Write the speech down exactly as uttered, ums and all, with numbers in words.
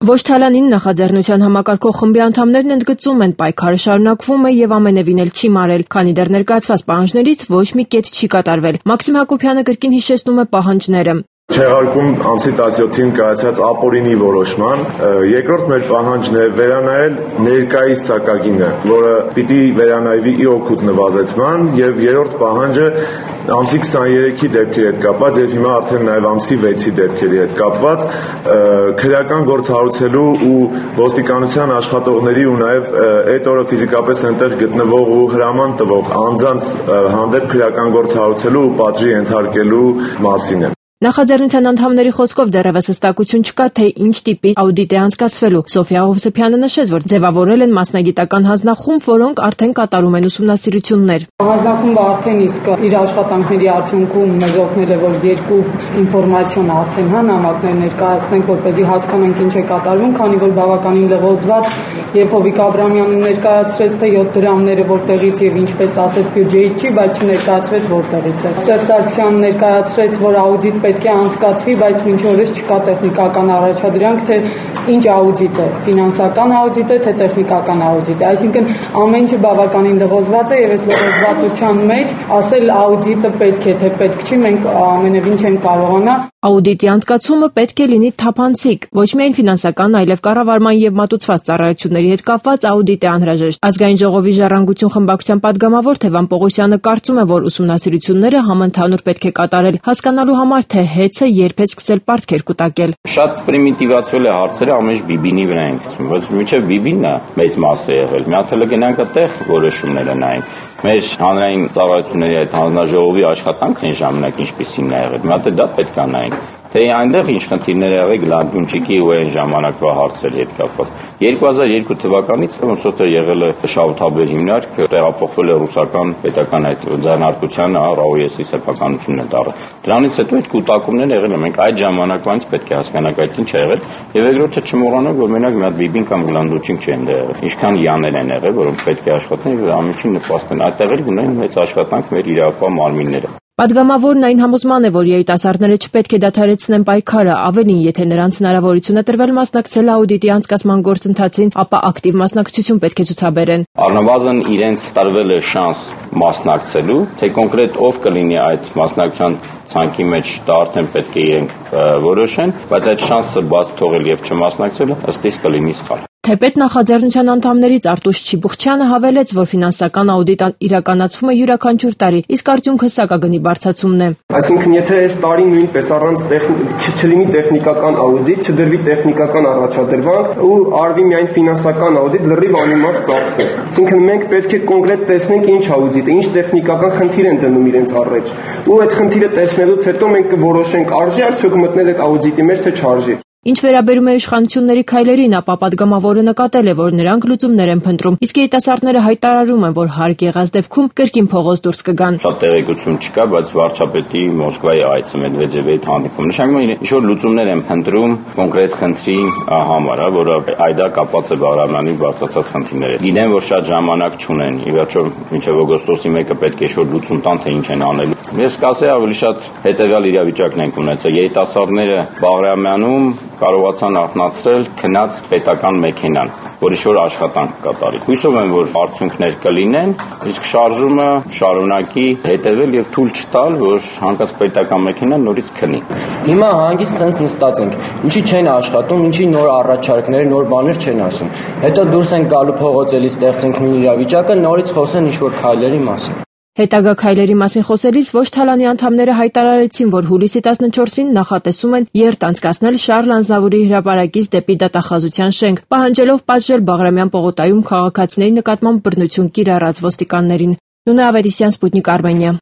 Ոչ Թալանին նախաձեռնության համակարգող խմբի անդամներն ընդգծում են պայքարը շարունակվում է եւ ամենևին էլ չի մարել, քանի դեռ ներկայացված պահանջներից ոչ մի կետ չի կատարվել։ Մաքսիմ Հակոբյանը կրկին հիշեցնում է պահանջները։ Չեղարկում ամսի տասնյոթին կայացած ապօրինի որոշման, երկրորդ մեր պահանջն է վերանայել ներկայիս սակագինը, որը պիտի վերանայվի ի օգուտ նվազեցման, եւ երրորդ պահանջը ամսի քսաներեքի դեպքերի հետ կապված եւ հիմա արդեն նաեւ ամսի վեցի դեպքերի հետ կապված քրեական գործ հարուցելու ու ոստիկանության աշխատողների ու նաեւ այդ օրը ֆիզիկապես այնտեղ գտնվող ու հրաման տվող անձանց հանդեպ քրեական գործ հարուցելու ու պատժի ենթարկելու մասին է։ Նախաձեռնության անդամների խոսքով դեռևս հստակություն չկա, թե ինչ տիպի աուդիտ է անցկացվելու։ Սոֆիա Հովսեփյանը նշեց, որ ձևավորել են մասնագիտական հանձնախումբ, որոնք արդեն կատարում են ուսումնասիրություններ։ Հանձնախումբը արդեն իսկ իր աշխատանքների արդյունքում մեզ օգնել է, որ երկու ինֆորմացիոն արդեն հա նամակներ ներկայացնենք, որպեսզի հասկանանք ինչ է կատարվում, քանի որ բավականին լղոզված, երբ Հովիկ Աբրամյանը ներկայացրեց, թե յոթ դրամները որտեղից եւ ինչպես ասեց բյուջեից չի, բայց չներկայացվեց որտեղից է։ Սերժ Սարգսյանն ներկայացրեց, որ աուդիտ պետք է անցկացվի, բայց մինչ օրս չկա տեխնիկական առաջադրանք, թե ինչ աուդիտ է, ֆինանսական աուդիտ է, թե տեխնիկական աուդիտ է։ Այսինքն ամեն ինչը բավականին լղոզված է եւ այս լղոզվածության մեջ ասել աուդիտը պետք է, թե պետք չի, մենք ամենևին չենք կարողանա։ Աուդիտի անցկացումը պետք է լինի թափանցիկ, ոչ միայն ֆինանսական, այլև կառավարման եւ մատուցված ծառայությունների հետ կապված աուդիտ է անհրաժեշտ։ Ազգային ժողովի ժառանգություն խմբակցության падգամավոր Թևան Պողոսյանը կարծում է, որ ուսումնասիրությունները համընդհանուր պետք է կատարել, հասկանալու համար, թե հեծը երբ է սկսել պարտքեր կուտակել։ Շատ պրիմիտիվացվել է հարցերը, ամեն ինչ բիբինի վրա են գցում, բայց մինչև բիբինն է մեծ մասը եղել։ Մի հատ էլ գնանք այդտեղ որոշումները նայենք։ Մեր հանրային ծառայությունների այդ հանձնաժողովի աշխատանքը այն ժամանակ ինչպիսին է եղել։ Մի հատ դա պետք է նայենք, թե այնտեղ ինչ խնդիրներ եղել Գլանջունչիկի ու այն ժամանակվա հարցերի հետ կապված։ երկու հազար երկու թվականից ոնց որ եղել է շահութաբեր հիմնարկ, տեղափոխվել է ռուսական պետական այդ ձեռնարկության Ռաուեսի սեփականությունն է դառը։ Դրանից հետո այդ կուտակումներն եղել են։ Մենք այդ ժամանակվանից պետք է հասկանանք այդ ինչ է եղել։ Եվ երկրորդը չմոռանանք, որ մենակ մի հատ բիբին կամ Գլանջունչիկ չեն դա եղել։ Ինչքան յաներ են եղել, որոնք պետք է աշխատեն եւ ամենին նպաստեն։ Այդտեղ էլ ունեն մեծ աշխատանք մեր իրավապահ մարմինները։ Պատգամավորն այն համոզման է, որ երիտասարդները չպետք է դադարեցնեն պայքարը, ավելին, եթե նրանց հնարավորություն է տրվել մասնակցել աուդիտի անցկացման գործընթացին, ապա ակտիվ մասնակցություն պետք է ցուցաբերեն։ Առնվազն իրենց տրվել է շանս մասնակցելու, թե կոնկրետ ով կլինի այդ մասնակցության ցանկի մեջ, դա արդեն պետք է իրենք որոշեն, բայց այդ շանսը բաց թողել եւ չմասնակցելը ըստ իս կլինի սխալ։ Թեպետ նախաձեռնության անդամներից Արտուշ Չիբուխչյանը հավելեց, որ ֆինանսական աուդիտ իրականացվում է յուրաքանչյուր տարի, իսկ արդյունքը սակագնի բարձրացումն է։ Այսինքն, եթե այս տարի նույնպես առանց չլինի տեխնիկական աուդիտ, չդրվի տեխնիկական առաջադրվանք ու արվի միայն ֆինանսական աուդիտ, լրիվ անիմաց ծախս է։ Այսինքն, մենք պետք է կոնկրետ տեսնենք ինչ աուդիտ է, ինչ տեխնիկական խնդիր են դնում իրենց առաջ։ Ու այդ խնդիրը տեսնելուց հետո մենք կորոշենք արժի արդյոք մտնել այդ աուդիտի մեջ, թե չարժի։ Ինչ վերաբերում է իշխանությունների քայլերին, ապա պատգամավորը նկատել է, որ նրանք լուծումներ են փնտրում, իսկ երիտասարդները հայտարարում են, որ հարկ եղած դեպքում կրկին փողոց դուրս կգան։ Շատ տեղեկություն չկա, բայց վարչապետի Մոսկվայի այցը Մեդվեդևի հետ հանդիպում։ Նշանակում է, ինչ-որ լուծումներ են փնտրում կոնկրետ խնդրի համար, որը այդա կապված է Բաղրամյանի բարձրացած խնդիրները։ Գիտեն, որ շատ ժամանակ չունեն, ի վերջո մինչև օգոստոսի մեկը պետք է ինչ-որ լուծում տան, թե ինչ են անելու։ Ես կասեի ավելի շատ հետևյալ իրավիճակն ենք ունեցել։ Երիտասարդները Բաղրամյանում կարողացան արթնացրել քնած պետական մեքենան, որ ինչ-որ աշխատանք կատարի։ Հույսով եմ, որ արդյունքներ կլինեն, իսկ շարժումը շարունակի հետևել եւ թույլ չտալ, որ հանկարծ պետական մեքենան նորից քնի։ Հիմա հանգիստ ցենց նստած ենք, ինչի չեն աշխատում, ինչի նոր առաջարկներ, նոր բաներ չեն ասում։ Հետո դուրս են գալու փողոցելի ստեղծենք մի իրավիճակը, նորից խոսեն ինչ-որ քայլերի մասին։ Հետագա քայլերի մասին խոսելիս Ոչ Թալանի անդամները հայտարարեցին, որ հուլիսի տասնչորսին նախատեսում են երթ անցկացնել Շարլ Անզավուրի հրապարակից դեպի դատախազության շենք, պահանջելով պատժել Բաղրամյան պողոտայում քաղաքացիների նկատմամբ բռնություն կիրառած ոստիկաններին։ Նունե Ավետիսյան, Սպուտնիկ Արմենիա։